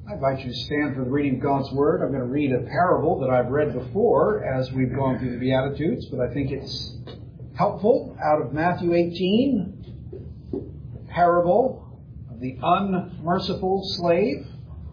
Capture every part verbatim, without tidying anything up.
I invite you to stand for the reading of God's Word. I'm going to read a parable that I've read before as we've gone through the Beatitudes, but I think it's helpful. Out of Matthew eighteen, the parable of the unmerciful slave.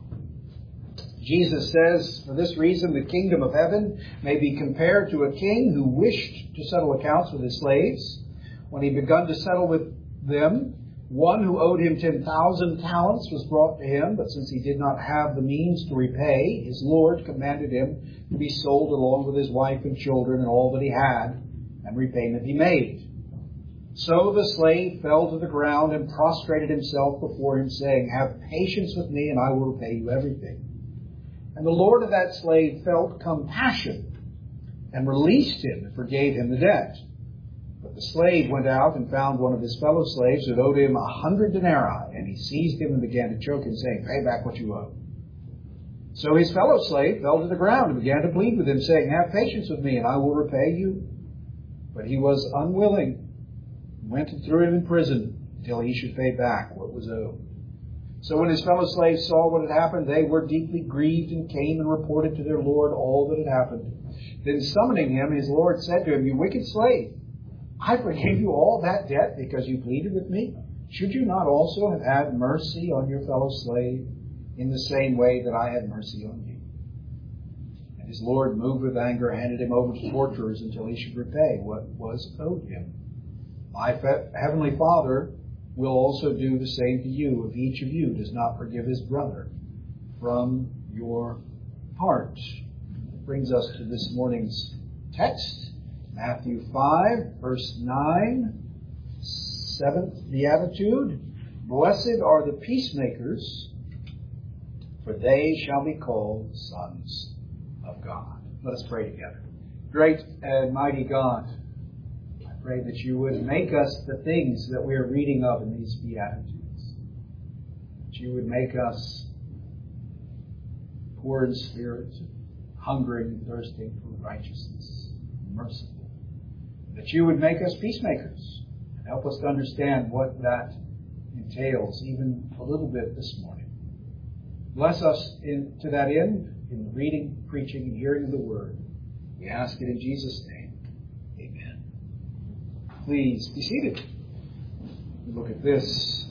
Jesus says, for this reason, the kingdom of heaven may be compared to a king who wished to settle accounts with his slaves. When he begun to settle with them, one who owed him ten thousand talents was brought to him, but since he did not have the means to repay, his Lord commanded him to be sold along with his wife and children and all that he had, and repayment be made. So the slave fell to the ground and prostrated himself before him, saying, have patience with me, and I will repay you everything. And the Lord of that slave felt compassion and released him and forgave him the debt. But the slave went out and found one of his fellow slaves who owed him a hundred denarii, and he seized him and began to choke him, saying, pay back what you owe. So his fellow slave fell to the ground and began to plead with him, saying, have patience with me, and I will repay you. But he was unwilling, and went and threw him in prison until he should pay back what was owed. So when his fellow slaves saw what had happened, they were deeply grieved and came and reported to their Lord all that had happened. Then summoning him, his Lord said to him, you wicked slave, I forgave you all that debt because you pleaded with me. Should you not also have had mercy on your fellow slave in the same way that I had mercy on you? And his Lord, moved with anger, handed him over to torturers until he should repay what was owed him. My heavenly Father will also do the same to you if each of you does not forgive his brother from your heart. That brings us to this morning's text. Matthew five, verse nine, seventh Beatitude. Blessed are the peacemakers, for they shall be called sons of God. Let us pray together. Great and mighty God, I pray that you would make us the things that we are reading of in these Beatitudes. That you would make us poor in spirit, hungering and thirsting for righteousness, merciful. That you would make us peacemakers and help us to understand what that entails, even a little bit this morning. Bless us in, to that end in the reading, preaching, and hearing of the Word. We ask it in Jesus' name. Amen. Please be seated. Look at this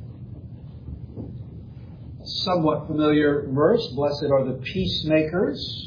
somewhat familiar verse. Blessed are the peacemakers,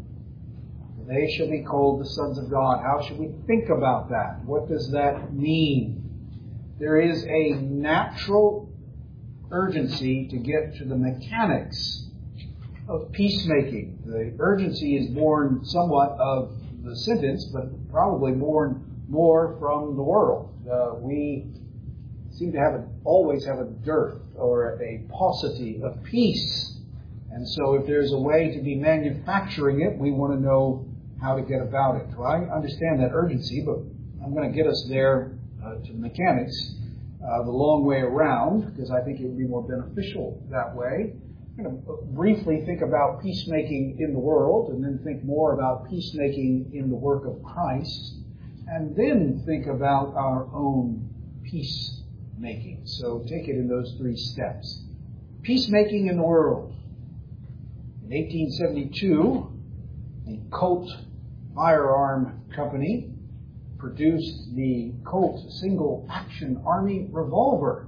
they shall be called the sons of God. How should we think about that? What does that mean? There is a natural urgency to get to the mechanics of peacemaking. The urgency is born somewhat of the sentence, but probably born more from the world. Uh, we seem to have a, always have a dearth or a paucity of peace. And so if there's a way to be manufacturing it, we want to know how to get about it. Well, I understand that urgency, but I'm going to get us there uh, to the mechanics uh, the long way around, because I think it would be more beneficial that way. I'm going to briefly think about peacemaking in the world, and then think more about peacemaking in the work of Christ, and then think about our own peacemaking. So take it in those three steps. Peacemaking in the world. In eighteen seventy-two, the Colt Firearm Company produced the Colt Single Action Army Revolver.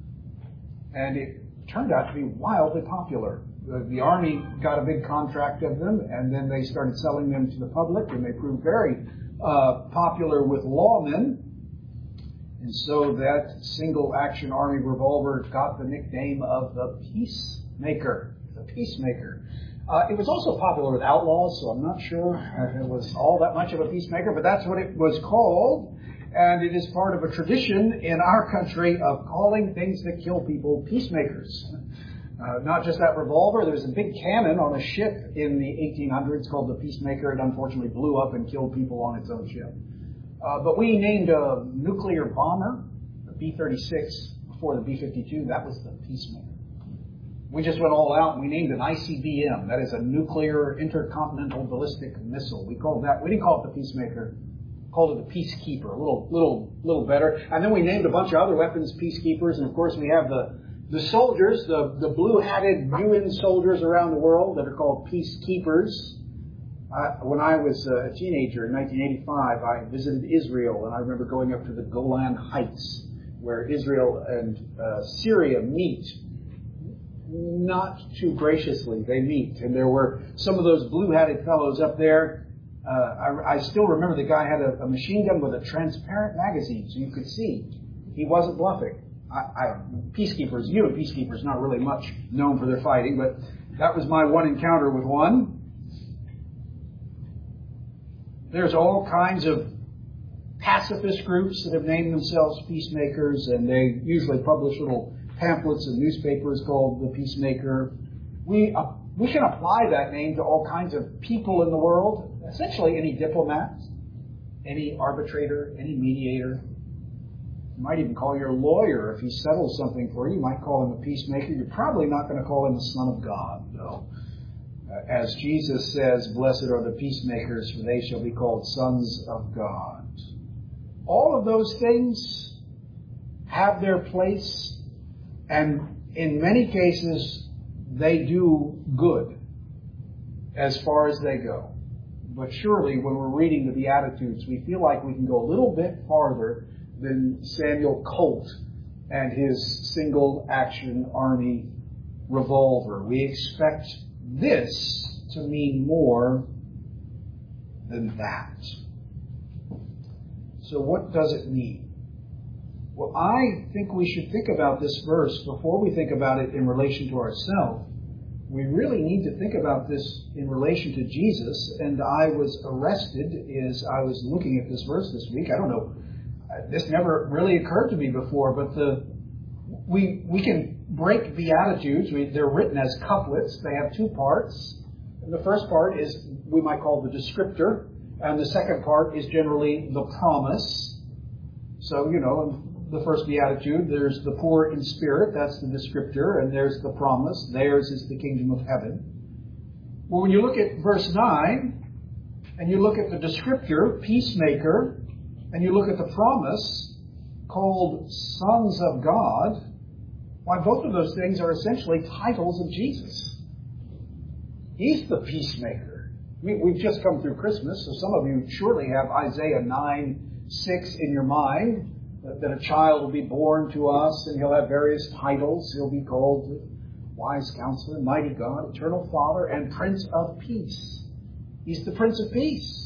And it turned out to be wildly popular. The, the Army got a big contract of them, and then they started selling them to the public, and they proved very uh, popular with lawmen. And so that Single Action Army Revolver got the nickname of the Peacemaker. The Peacemaker. Uh, it was also popular with outlaws, so I'm not sure if it was all that much of a peacemaker, but that's what it was called. And it is part of a tradition in our country of calling things that kill people peacemakers. Uh, not just that revolver. There's a big cannon on a ship in the eighteen hundreds called the Peacemaker. It unfortunately blew up and killed people on its own ship. Uh, but we named a nuclear bomber, the B thirty-six, before the B fifty-two. That was the Peacemaker. We just went all out and we named an I C B M. That is a nuclear intercontinental ballistic missile. We called that, we didn't call it the Peacemaker. Called it the Peacekeeper. A little, little, little better. And then we named a bunch of other weapons Peacekeepers. And of course we have the The soldiers, the, the blue-hatted U N soldiers around the world that are called peacekeepers. Uh, when I was a teenager in nineteen eighty-five, I visited Israel, and I remember going up to the Golan Heights, where Israel and uh, Syria meet. Not too graciously, they meet. And there were some of those blue-hatted fellows up there. Uh, I, I still remember the guy had a, a machine gun with a transparent magazine, so you could see. He wasn't bluffing. I, I, peacekeepers, you and peacekeepers, not really much known for their fighting, but that was my one encounter with one. There's all kinds of pacifist groups that have named themselves peacemakers, and they usually publish little pamphlets in newspapers called The Peacemaker. We uh, we can apply that name to all kinds of people in the world, essentially any diplomat, any arbitrator, any mediator. You might even call your lawyer if he settles something for you. You might call him a peacemaker. You're probably not going to call him the Son of God, though. Uh, as Jesus says, "Blessed are the peacemakers, for they shall be called sons of God." All of those things have their place, and in many cases, they do good as far as they go. But surely, when we're reading the Beatitudes, we feel like we can go a little bit farther than Samuel Colt and his single-action army revolver. We expect this to mean more than that. So what does it mean? Well, I think we should think about this verse before we think about it in relation to ourselves. We really need to think about this in relation to Jesus. And I was arrested as I was looking at this verse this week. I don't know. This never really occurred to me before, but the we we can break Beatitudes. We, they're written as couplets. They have two parts. And the first part is we might call the descriptor, and the second part is generally the promise. So, you know, in the first Beatitude, there's the poor in spirit, that's the descriptor, and there's the promise. Theirs is the kingdom of heaven. Well, when you look at verse nine, and you look at the descriptor, peacemaker, and you look at the promise called sons of God, why, both of those things are essentially titles of Jesus. He's the peacemaker. I mean, we've just come through Christmas, so some of you surely have Isaiah nine six in your mind, that a child will be born to us, and he'll have various titles. He'll be called Wise Counselor, Mighty God, Eternal Father, and Prince of Peace. He's the Prince of Peace.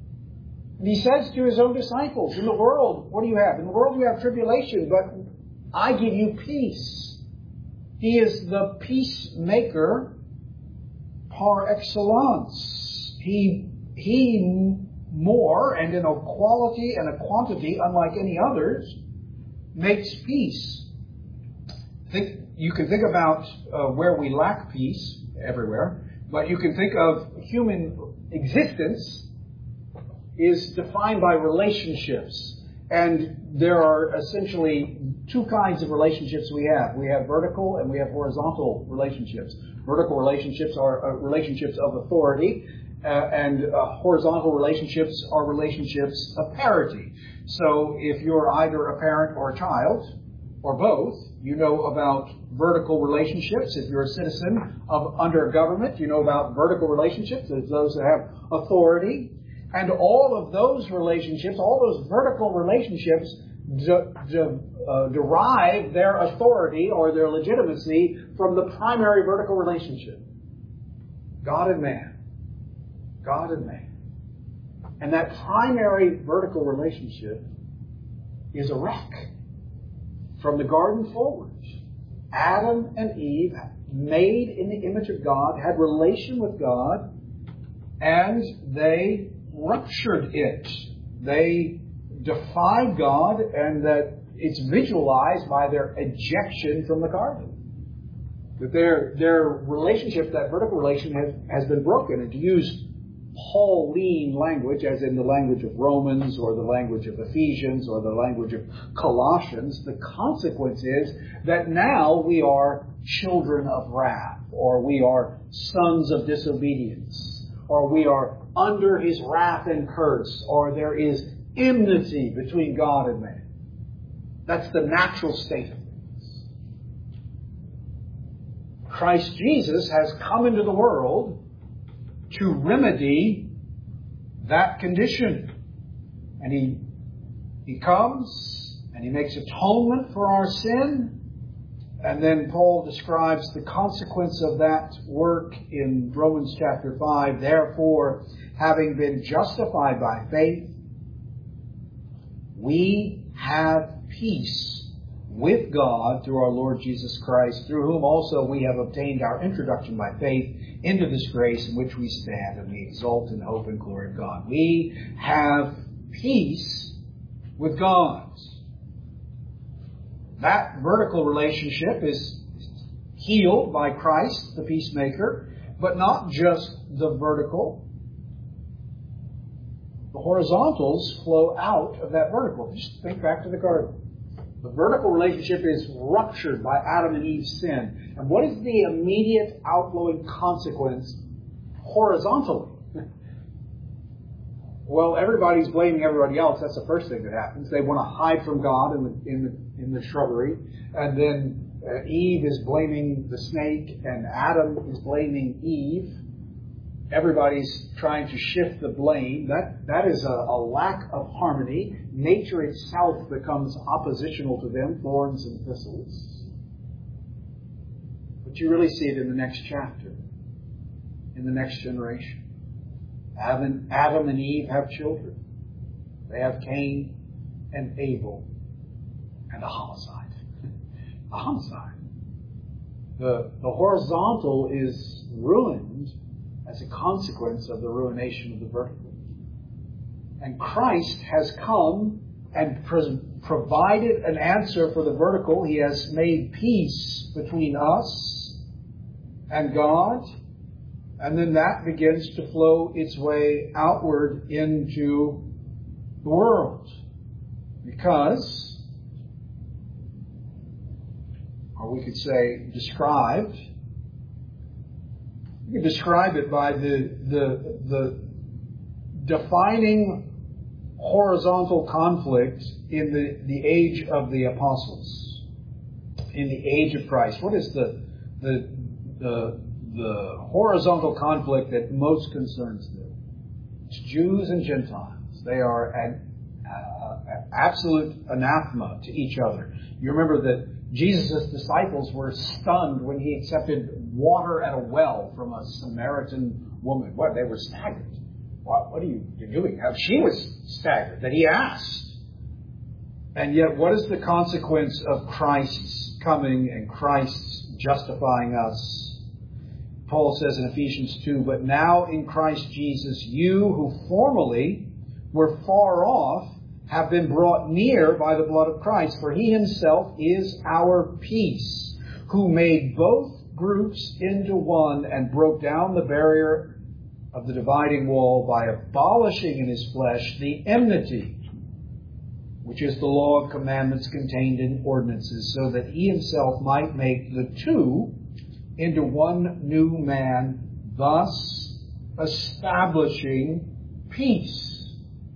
And he says to his own disciples, in the world, what do you have? In the world you have tribulation, but I give you peace. He is the peacemaker par excellence. He, he more, and in a quality and a quantity unlike any others, makes peace. Think, you can think about uh, where we lack peace, everywhere, but you can think of human existence is defined by relationships. And there are essentially two kinds of relationships we have. We have vertical and we have horizontal relationships. Vertical relationships are uh, relationships of authority, uh, and uh, horizontal relationships are relationships of parity. So if you're either a parent or a child, or both, you know about vertical relationships. If you're a citizen of under a government, you know about vertical relationships. There's those that have authority. And all of those relationships, all those vertical relationships de- de- uh, derive their authority or their legitimacy from the primary vertical relationship. God and man. God and man. And that primary vertical relationship is a wreck. From the garden forward, Adam and Eve, made in the image of God, had relation with God, and they ruptured it. They defied God, and that it's visualized by their ejection from the garden. That their their relationship, that vertical relation, has, has been broken. And to use Pauline language, as in the language of Romans or the language of Ephesians or the language of Colossians, the consequence is that now we are children of wrath, or we are sons of disobedience, or we are under his wrath and curse, or there is enmity between God and man. That's the natural state of things. Christ Jesus has come into the world to remedy that condition. And he, he comes and he makes atonement for our sin. And then Paul describes the consequence of that work in Romans chapter five. Therefore, having been justified by faith, we have peace with God through our Lord Jesus Christ, through whom also we have obtained our introduction by faith into this grace in which we stand, and we exult in hope and glory of God. We have peace with God. That vertical relationship is healed by Christ, the peacemaker, but not just the vertical. The horizontals flow out of that vertical. Just think back to the garden. The vertical relationship is ruptured by Adam and Eve's sin. And what is the immediate outflowing consequence horizontally? Well, everybody's blaming everybody else. That's the first thing that happens. They want to hide from God in the, in the, in the shrubbery. And then uh, Eve is blaming the snake, and Adam is blaming Eve. Everybody's trying to shift the blame. That that is a, a lack of harmony. Nature itself becomes oppositional to them, thorns and thistles. But you really see it in the next chapter, in the next generation. Adam, Adam and Eve have children. They have Cain and Abel and a homicide. a homicide. The, the horizontal is ruined as a consequence of the ruination of the vertical. And Christ has come and pro- provided an answer for the vertical. He has made peace between us and God. And then that begins to flow its way outward into the world. Because, or we could say described, you could describe it by the, the, the defining horizontal conflict in the, the age of the apostles, in the age of Christ. What is the, the, the, the horizontal conflict that most concerns them? It's Jews and Gentiles. They are an, uh, an absolute anathema to each other. You remember that Jesus' disciples were stunned when he accepted water at a well from a Samaritan woman. What? They were staggered. What, what are you you're doing? She was staggered that he asked. And yet, what is the consequence of Christ's coming and Christ's justifying us? Paul says in Ephesians two, but now in Christ Jesus, you who formerly were far off have been brought near by the blood of Christ. For he himself is our peace, who made both groups into one and broke down the barrier of the dividing wall by abolishing in his flesh the enmity, which is the law of commandments contained in ordinances, so that he himself might make the two into one new man, thus establishing peace.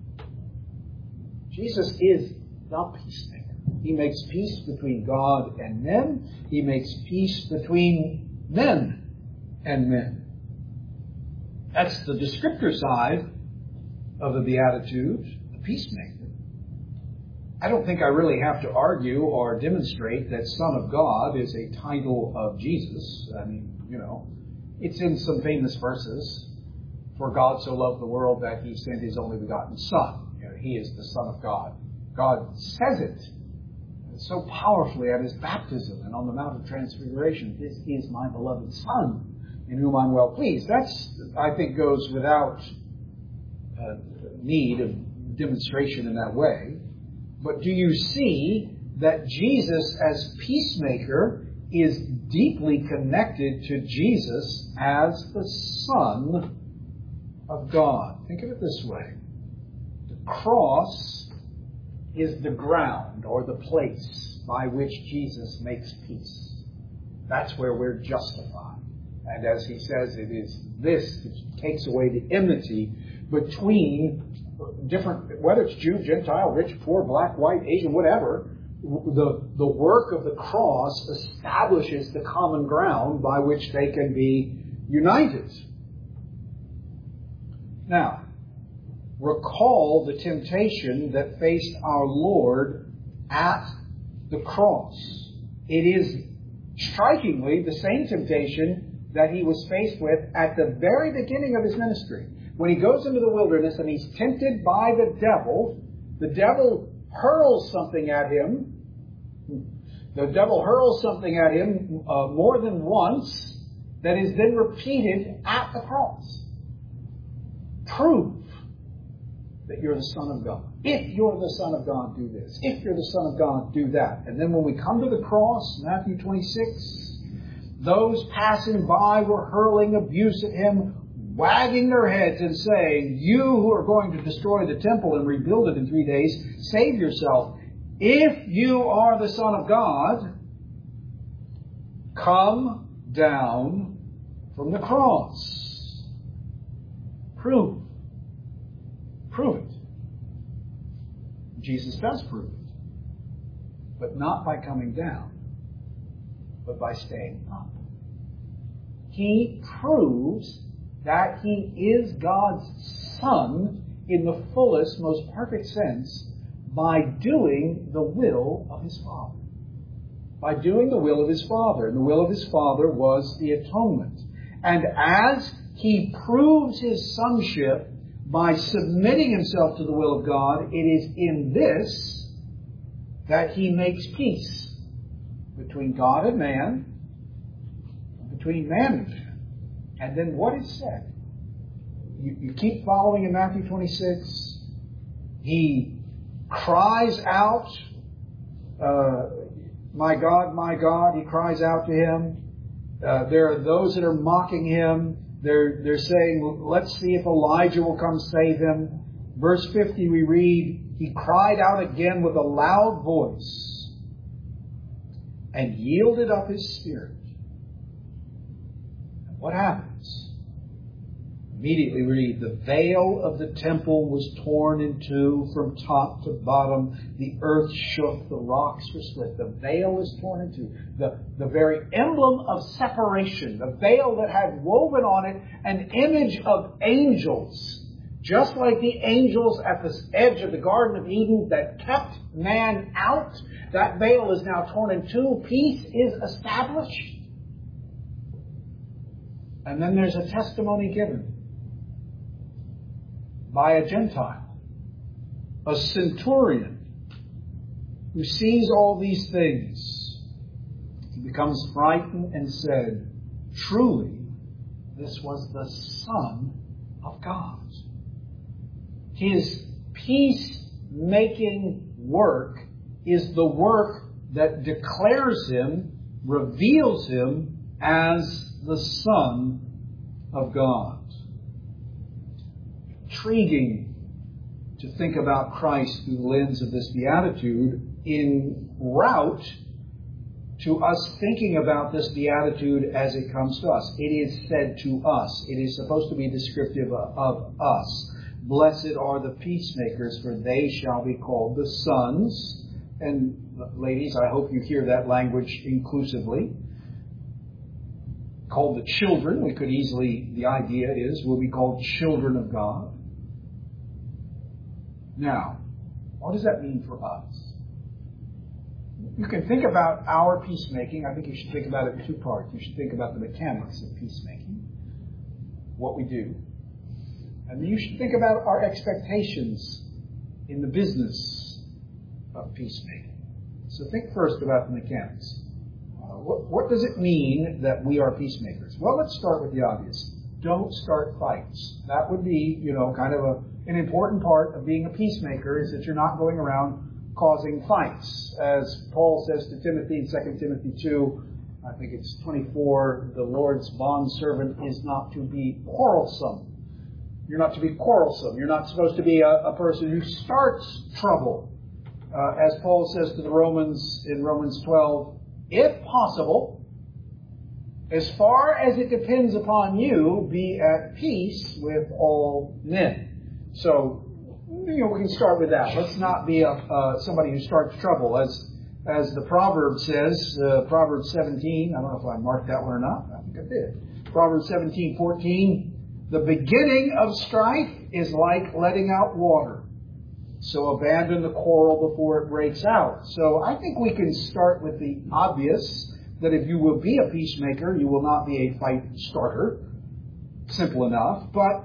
Jesus is the peacemaker. He makes peace between God and men. He makes peace between men and men. That's the descriptor side of the Beatitude, the peacemaker. I don't think I really have to argue or demonstrate that Son of God is a title of Jesus. I mean, you know, it's in some famous verses. For God so loved the world that he sent his only begotten Son. You know, he is the Son of God. God says it so powerfully at his baptism and on the Mount of Transfiguration. This is my beloved Son, in whom I'm well pleased. That's, I think, goes without uh, need of demonstration in that way. But do you see that Jesus as peacemaker is deeply connected to Jesus as the Son of God? Think of it this way. The cross is the ground or the place by which Jesus makes peace. That's where we're justified. And as he says, it is this that takes away the enmity between different, whether it's Jew, Gentile, rich, poor, black, white, Asian, whatever. the, the work of the cross establishes the common ground by which they can be united. Now, recall the temptation that faced our Lord at the cross. It is strikingly the same temptation that he was faced with at the very beginning of his ministry. When he goes into the wilderness and he's tempted by the devil, the devil hurls something at him. The devil hurls something at him uh, more than once that is then repeated at the cross. Prove that you're the Son of God. If you're the Son of God, do this. If you're the Son of God, do that. And then when we come to the cross, Matthew twenty-six, those passing by were hurling abuse at him, wagging their heads and saying, you who are going to destroy the temple and rebuild it in three days, save yourself. If you are the Son of God, come down from the cross. Prove. Prove it. Jesus does prove it. But not by coming down, but by staying up. He proves that he is God's Son in the fullest, most perfect sense by doing the will of his Father. By doing the will of his Father. And the will of his Father was the atonement. And as he proves his sonship by submitting himself to the will of God, it is in this that he makes peace between God and man, between man and man. And then what is said? You, you keep following in Matthew twenty-six. He cries out, uh, my God, my God. He cries out to him. Uh, there are those that are mocking him. They're, they're saying, let's see if Elijah will come save him. Verse fifty we read, he cried out again with a loud voice and yielded up his spirit. And what happens? Immediately we read, the veil of the temple was torn in two from top to bottom. The earth shook, the rocks were split. The veil was torn in two. The, the very emblem of separation, the veil that had woven on it an image of angels. Just like the angels at the edge of the Garden of Eden that kept man out, that veil is now torn in two. Peace is established. And then there's a testimony given by a Gentile, a centurion, who sees all these things. He becomes frightened and said, truly, this was the Son of God. His peace-making work is the work that declares him, reveals him as the Son of God. Intriguing to think about Christ through the lens of this beatitude in route to us thinking about this beatitude as it comes to us. It is said to us. It is supposed to be descriptive of us. Blessed are the peacemakers, for they shall be called the sons. And ladies, I hope you hear that language inclusively. Called the children. We could easily, the idea is, we'll be called children of God. Now, what does that mean for us? You can think about our peacemaking. I think you should think about it in two parts. You should think about the mechanics of peacemaking, what we do. And then you should think about our expectations in the business of peacemaking. So think first about the mechanics. Uh, what, what does it mean that we are peacemakers? Well, let's start with the obvious. Don't start fights. That would be, you know, kind of a, an important part of being a peacemaker is that you're not going around causing fights. As Paul says to Timothy in Second Timothy two, I think it's twenty-four, the Lord's bondservant is not to be quarrelsome. You're not to be quarrelsome. You're not supposed to be a, a person who starts trouble. Uh, as Paul says to the Romans in Romans twelve, if possible, as far as it depends upon you, be at peace with all men. So, you know, we can start with that. Let's not be a, uh, somebody who starts trouble. As As the proverb says, uh, Proverbs seventeen, I don't know if I marked that one or not. I think I did. Proverbs seventeen fourteen, the beginning of strife is like letting out water. So abandon the quarrel before it breaks out. So I think we can start with the obvious, that if you will be a peacemaker, you will not be a fight starter. Simple enough. But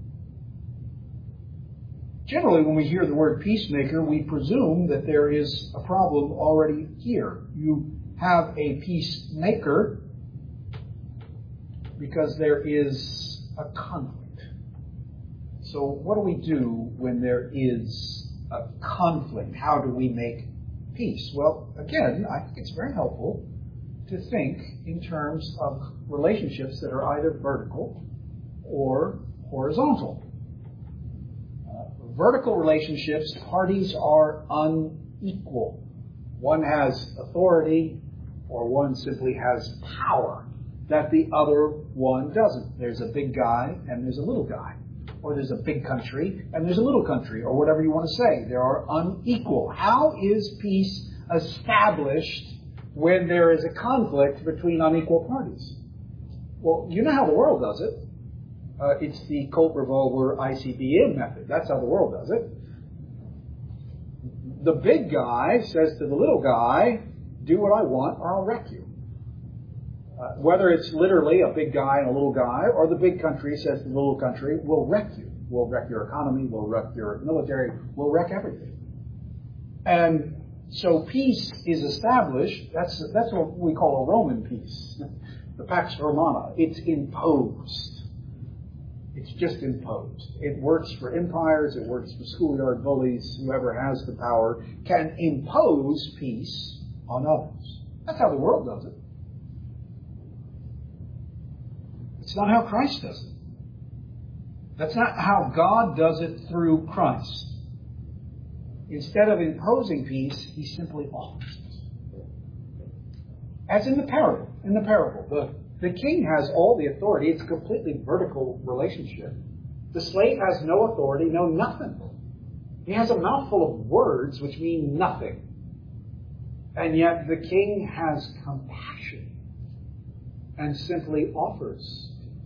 generally, when we hear the word peacemaker, we presume that there is a problem already here. You have a peacemaker because there is a conflict. So what do we do when there is a conflict? How do we make peace? Well, again, I think it's very helpful to think in terms of relationships that are either vertical or horizontal. Uh, vertical relationships, parties are unequal. One has authority, or one simply has power that the other one doesn't. There's a big guy and there's a little guy. Or there's a big country and there's a little country, or whatever you want to say. They are unequal. How is peace established when there is a conflict between unequal parties? Well, you know how the world does it. Uh, it's the Colt revolver I C B M method. That's how the world does it. The big guy says to the little guy, do what I want or I'll wreck you. Uh, whether it's literally a big guy and a little guy, or the big country says to the little country, we'll wreck you. We'll wreck your economy. We'll wreck your military. We'll wreck everything. And so peace is established. That's, that's what we call a Roman peace. The Pax Romana. It's imposed. It's just imposed. It works for empires. It works for schoolyard bullies. Whoever has the power can impose peace on others. That's how the world does it. It's not how Christ does it. That's not how God does it through Christ. Instead of imposing peace, he simply offers it. As in the parable. In the parable, the, the king has all the authority. It's a completely vertical relationship. The slave has no authority, no nothing. He has a mouthful of words which mean nothing. And yet the king has compassion and simply offers,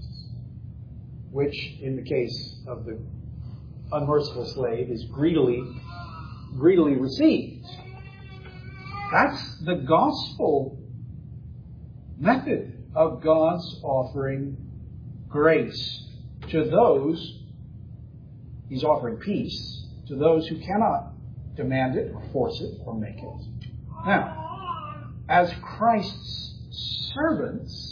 which in the case of the unmerciful slave is greedily, greedily received. That's the gospel method of God's offering grace to those, he's offering peace to those who cannot demand it or force it or make it. Now, as Christ's servants,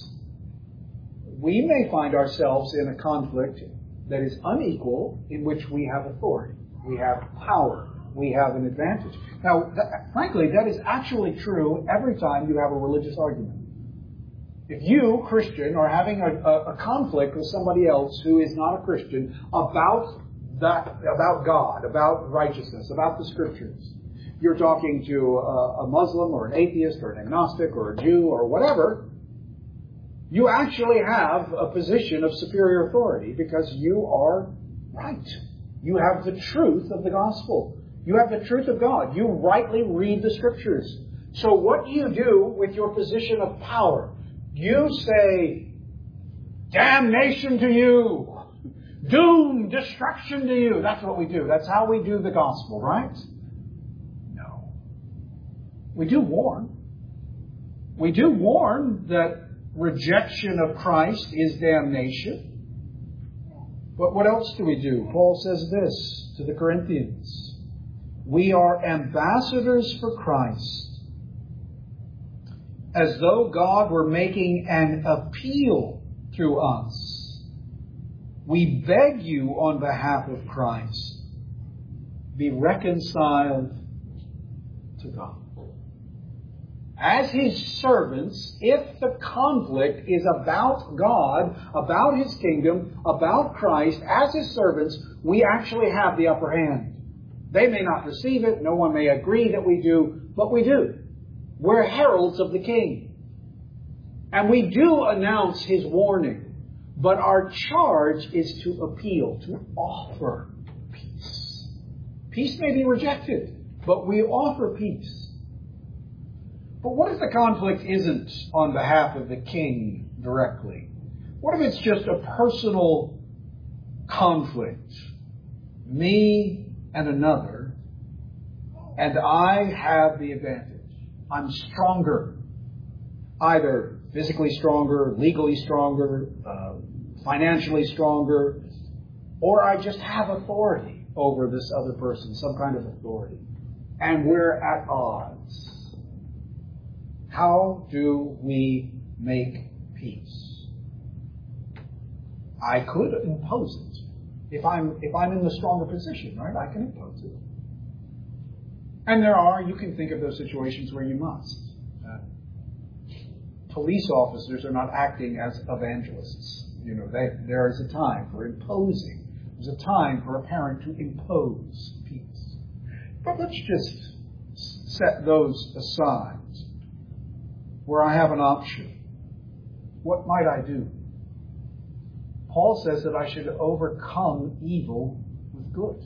we may find ourselves in a conflict that is unequal, in which we have authority, we have power, we have an advantage. Now, that, frankly, that is actually true every time you have a religious argument. If you, Christian, are having a, a, a conflict with somebody else who is not a Christian about that, about God, about righteousness, about the Scriptures, you're talking to a, a Muslim or an atheist or an agnostic or a Jew or whatever, you actually have a position of superior authority because you are right. You have the truth of the gospel. You have the truth of God. You rightly read the Scriptures. So what do you do with your position of power? You say, damnation to you. Doom, destruction to you. That's what we do. That's how we do the gospel, right? No. We do warn. We do warn that rejection of Christ is damnation. But what else do we do? Paul says this to the Corinthians. We are ambassadors for Christ, as though God were making an appeal through us. We beg you on behalf of Christ, be reconciled to God. As his servants, if the conflict is about God, about his kingdom, about Christ, as his servants, we actually have the upper hand. They may not receive it, no one may agree that we do, but we do. We're heralds of the King. And we do announce his warning, but our charge is to appeal, to offer peace. Peace may be rejected, but we offer peace. But what if the conflict isn't on behalf of the king directly? What if it's just a personal conflict? Me and another, and I have the advantage. I'm stronger. Either physically stronger, legally stronger, uh, financially stronger, or I just have authority over this other person, some kind of authority. And we're at odds. How do we make peace? I could impose it. If I'm, if I'm in the stronger position, right, I can impose it. And there are, you can think of those situations where you must. Uh, police officers are not acting as evangelists. You know, they, there is a time for imposing. There's a time for a parent to impose peace. But let's just set those aside. Where I have an option, what might I do? Paul says that I should overcome evil with good.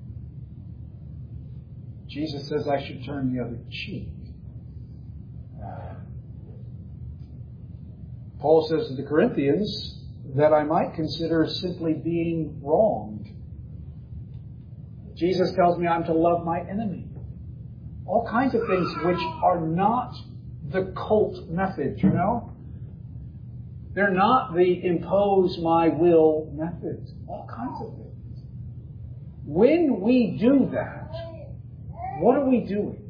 Jesus says I should turn the other cheek. Uh, Paul says to the Corinthians that I might consider simply being wronged. Jesus tells me I'm to love my enemy. All kinds of things which are not the cult method, you know? They're not the impose my will method. All kinds of things. When we do that, what are we doing?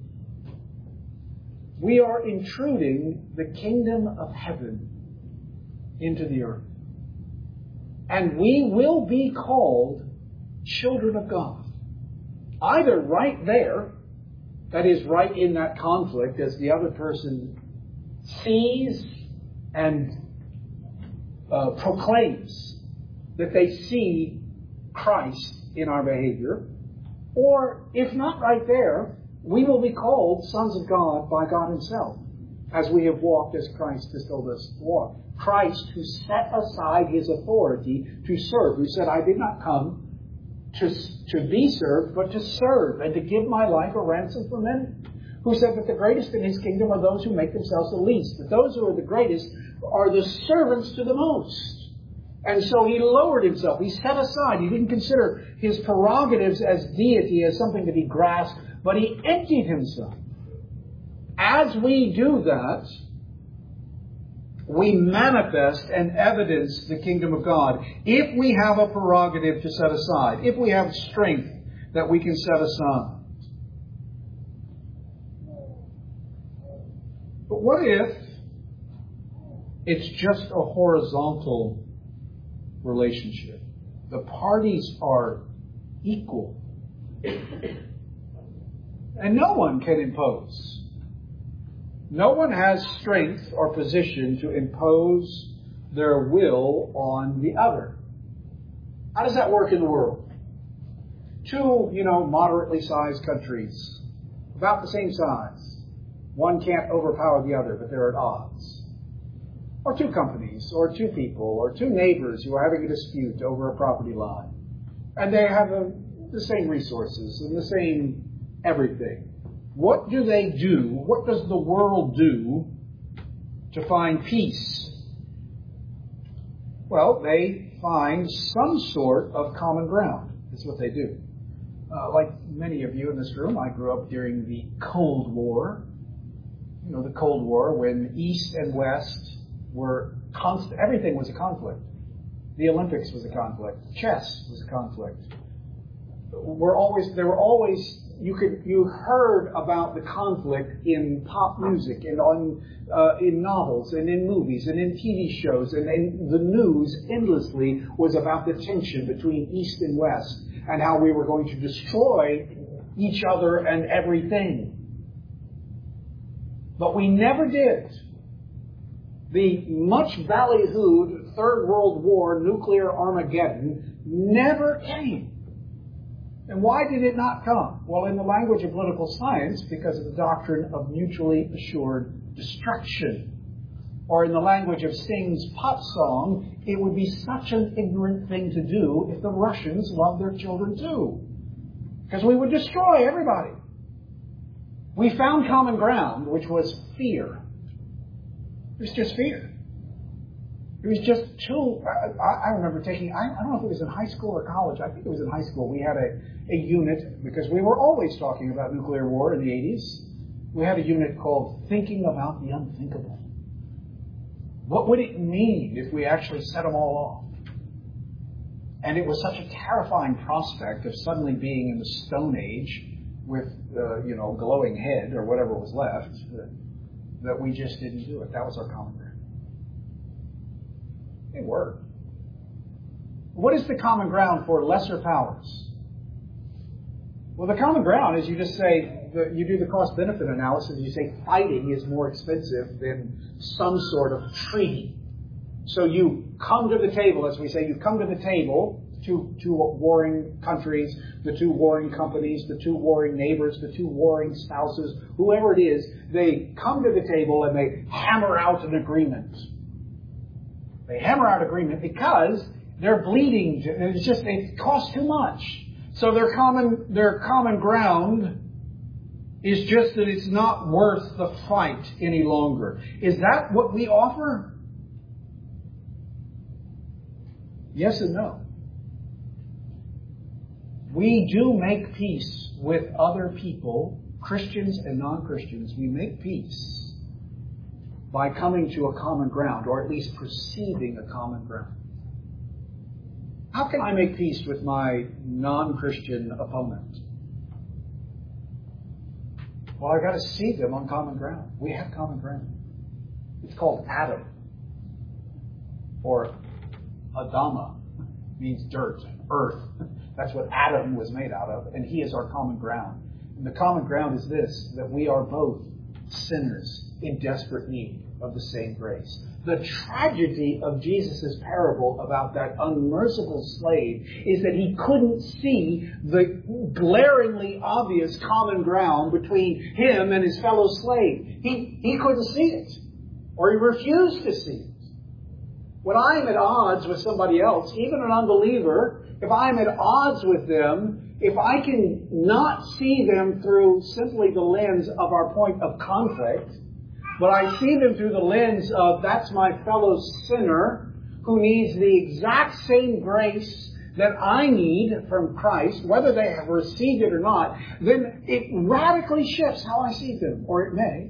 We are intruding the kingdom of heaven into the earth. And we will be called children of God. Either right there, that is, right in that conflict, as the other person sees and uh, proclaims that they see Christ in our behavior. Or, if not right there, we will be called sons of God by God Himself, as we have walked as Christ has told us to walk. Christ, who set aside His authority to serve, who said, I did not come To, to be served, but to serve and to give my life a ransom for many. Who said that the greatest in His kingdom are those who make themselves the least. That those who are the greatest are the servants to the most. And so He lowered Himself. He set aside. He didn't consider His prerogatives as deity, as something to be grasped, but He emptied Himself. As we do that, we manifest and evidence the kingdom of God. If we have a prerogative to set aside, if we have strength that we can set aside. But what if it's just a horizontal relationship? The parties are equal. And no one can impose. No one has strength or position to impose their will on the other. How does that work in the world? Two, you know, moderately sized countries, about the same size. One can't overpower the other, but they're at odds. Or two companies, or two people, or two neighbors who are having a dispute over a property line. And they have a, the same resources and the same everything. What do they do? What does the world do to find peace? Well, they find some sort of common ground. That's what they do. Uh, like many of you in this room, I grew up during the Cold War. You know, the Cold War, when East and West were constant. Everything was a conflict. The Olympics was a conflict. Chess was a conflict. We're always, there were always, you could, you heard about the conflict in pop music and on, uh, in novels and in movies and in T V shows, and, and the news endlessly was about the tension between East and West and how we were going to destroy each other and everything. But we never did. The much ballyhooed Third World War, nuclear Armageddon, never came. And why did it not come? Well, in the language of political science, because of the doctrine of mutually assured destruction. Or in the language of Sting's pop song, it would be such an ignorant thing to do if the Russians loved their children too. Because we would destroy everybody. We found common ground, which was fear. It was just fear. It was just too... I, I remember taking... I, I don't know if it was in high school or college. I think it was in high school. We had a, a unit, because we were always talking about nuclear war in the eighties. We had a unit called Thinking About the Unthinkable. What would it mean if we actually set them all off? And it was such a terrifying prospect of suddenly being in the Stone Age with, uh, you know, glowing head or whatever was left, that, that we just didn't do it. That was our common ground. It worked. What is the common ground for lesser powers? Well, the common ground is you just say, the, you do the cost-benefit analysis, you say fighting is more expensive than some sort of treaty. So you come to the table, as we say, you come to the table, two, two warring countries, the two warring companies, the two warring neighbors, the two warring spouses, whoever it is, they come to the table and they hammer out an agreement. They hammer out agreement because they're bleeding. It's just, it costs too much. So their common, their common ground is just that it's not worth the fight any longer. Is that what we offer? Yes and no. We do make peace with other people, Christians and non-Christians. We make peace by coming to a common ground, or at least perceiving a common ground. How can I make peace with my non-Christian opponent? Well, I've got to see them on common ground. We have common ground. It's called Adam, or Adama, means dirt, earth. That's what Adam was made out of, and he is our common ground. And the common ground is this, that we are both sinners in desperate need of the same grace. The tragedy of Jesus' parable about that unmerciful slave is that he couldn't see the glaringly obvious common ground between him and his fellow slave. He, he couldn't see it, or he refused to see it. When I am at odds with somebody else, even an unbeliever, if I am at odds with them, if I can not see them through simply the lens of our point of conflict, but I see them through the lens of that's my fellow sinner who needs the exact same grace that I need from Christ, whether they have received it or not, then it radically shifts how I see them, or it may.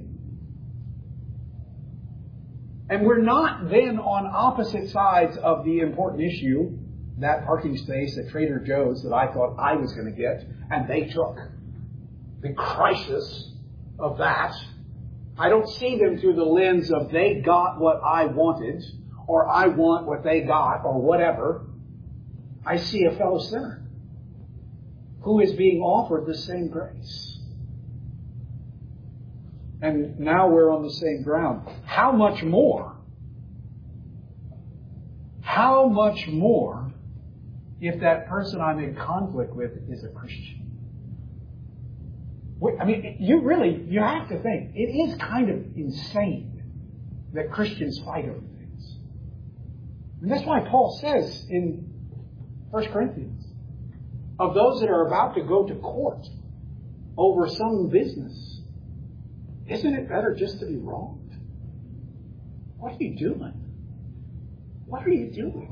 And we're not then on opposite sides of the important issue, that parking space at Trader Joe's that I thought I was going to get, and they took. The crisis of that. I don't see them through the lens of they got what I wanted, or I want what they got, or whatever. I see a fellow sinner who is being offered the same grace. And now we're on the same ground. How much more? How much more if that person I'm in conflict with is a Christian? I mean, you really, you have to think, it is kind of insane that Christians fight over things. And that's why Paul says in First Corinthians, of those that are about to go to court over some business, isn't it better just to be wronged? What are you doing? What are you doing?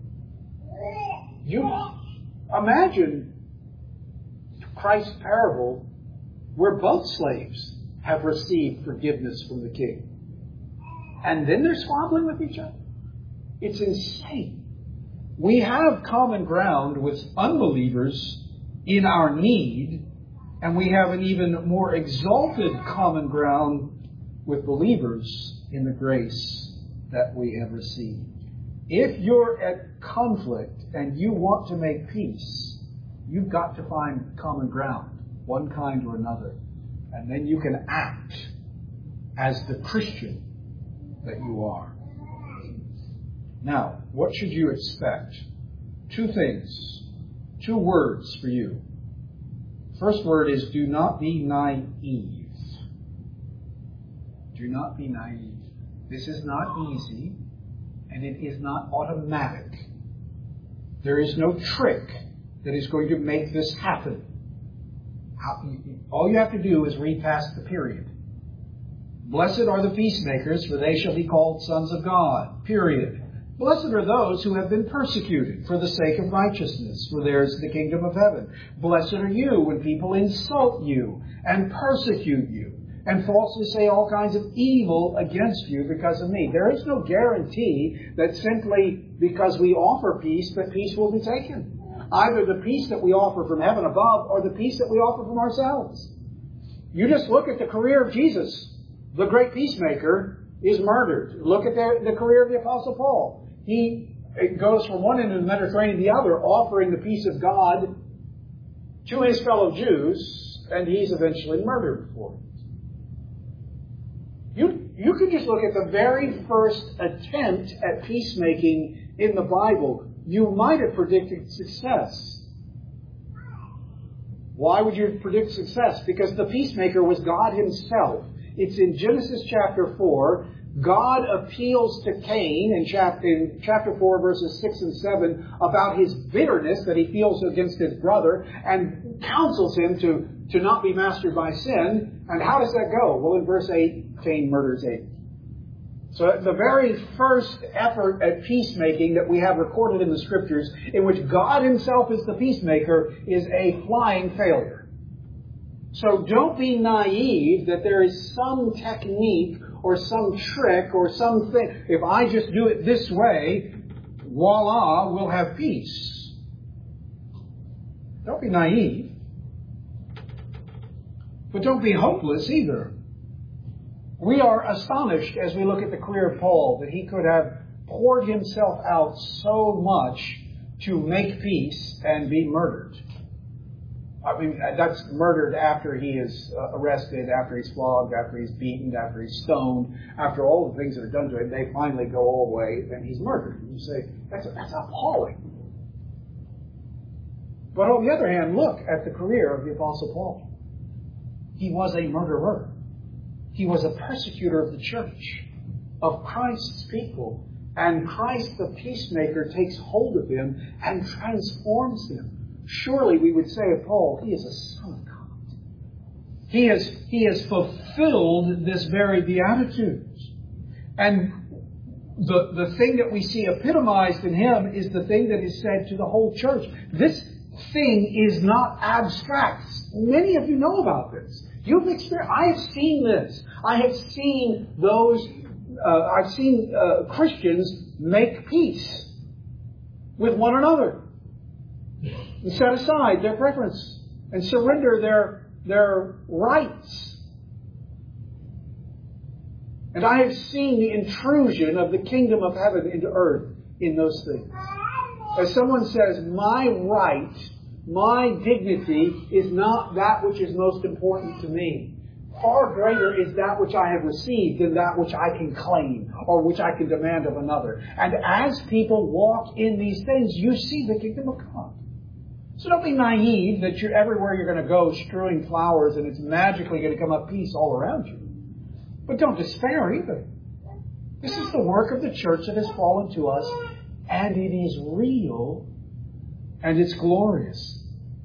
You imagine Christ's parable where both slaves have received forgiveness from the king. And then they're squabbling with each other. It's insane. We have common ground with unbelievers in our need, and we have an even more exalted common ground with believers in the grace that we have received. If you're at conflict and you want to make peace, you've got to find common ground, one kind or another. And then you can act as the Christian that you are. Now, what should you expect? Two things, two words for you. First word is do not be naive. Do not be naive. This is not easy, and it is not automatic. There is no trick that is going to make this happen. How, all you have to do is read past the period. Blessed are the peacemakers, for they shall be called sons of God. Period. Blessed are those who have been persecuted for the sake of righteousness, for theirs is the kingdom of heaven. Blessed are you when people insult you and persecute you and falsely say all kinds of evil against you because of me. There is no guarantee that simply because we offer peace, that peace will be taken. Either the peace that we offer from heaven above or the peace that we offer from ourselves. You just look at the career of Jesus. The great peacemaker is murdered. Look at the, the career of the Apostle Paul. He goes from one end of the Mediterranean to the other, offering the peace of God to his fellow Jews, and he's eventually murdered for it. You, you can just look at the very first attempt at peacemaking in the Bible. You might have predicted success. Why would you predict success? Because the peacemaker was God himself. It's in Genesis chapter four. God appeals to Cain in chapter, in chapter four, verses six and seven, about his bitterness that he feels against his brother, and counsels him to, to not be mastered by sin. And how does that go? Well, in verse eight, Cain murders Abel. So the very first effort at peacemaking that we have recorded in the Scriptures, in which God himself is the peacemaker, is a flying failure. So don't be naive that there is some technique or some trick or something. If I just do it this way, voila, we'll have peace. Don't be naive. But don't be hopeless either. We are astonished as we look at the career of Paul that he could have poured himself out so much to make peace and be murdered. I mean, that's murdered after he is arrested, after he's flogged, after he's beaten, after he's stoned, after all the things that are done to him. They finally go all away, and he's murdered. And you say, that's, that's appalling. But on the other hand, look at the career of the Apostle Paul. He was a murderer. He was a persecutor of the church, of Christ's people. And Christ, the peacemaker, takes hold of him and transforms him. Surely we would say of Paul, he is a son of God. He has, he has fulfilled this very beatitudes. And the, the thing that we see epitomized in him is the thing that is said to the whole church. This thing is not abstract. Many of you know about this. You've experienced, I have seen this. I have seen those, uh, I've seen uh, Christians make peace with one another. And set aside their preference and surrender their, their rights. And I have seen the intrusion of the kingdom of heaven into earth in those things. As someone says, my right, my dignity is not that which is most important to me. Far greater is that which I have received than that which I can claim or which I can demand of another. And as people walk in these things, you see the kingdom of God. So don't be naive that you're everywhere you're going to go strewing flowers and it's magically going to come up peace all around you. But don't despair either. This is the work of the church that has fallen to us, and it is real and it's glorious.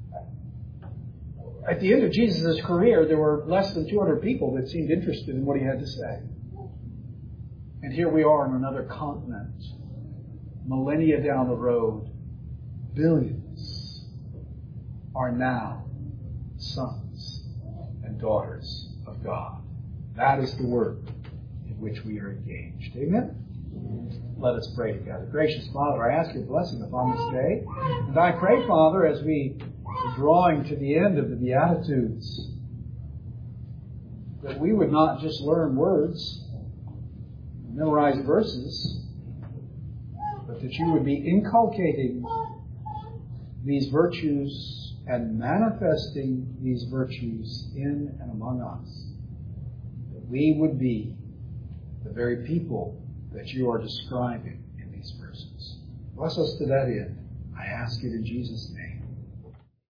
At the end of Jesus' career, there were less than two hundred people that seemed interested in what he had to say. And here we are on another continent, millennia down the road, billions are now sons and daughters of God. That is the work in which we are engaged. Amen? Let us pray together. Gracious Father, I ask your blessing upon this day. And I pray, Father, as we are drawing to the end of the Beatitudes, that we would not just learn words, memorize verses, but that you would be inculcating these virtues and manifesting these virtues in and among us. That we would be the very people that you are describing in these verses. Bless us to that end. I ask it in Jesus' name.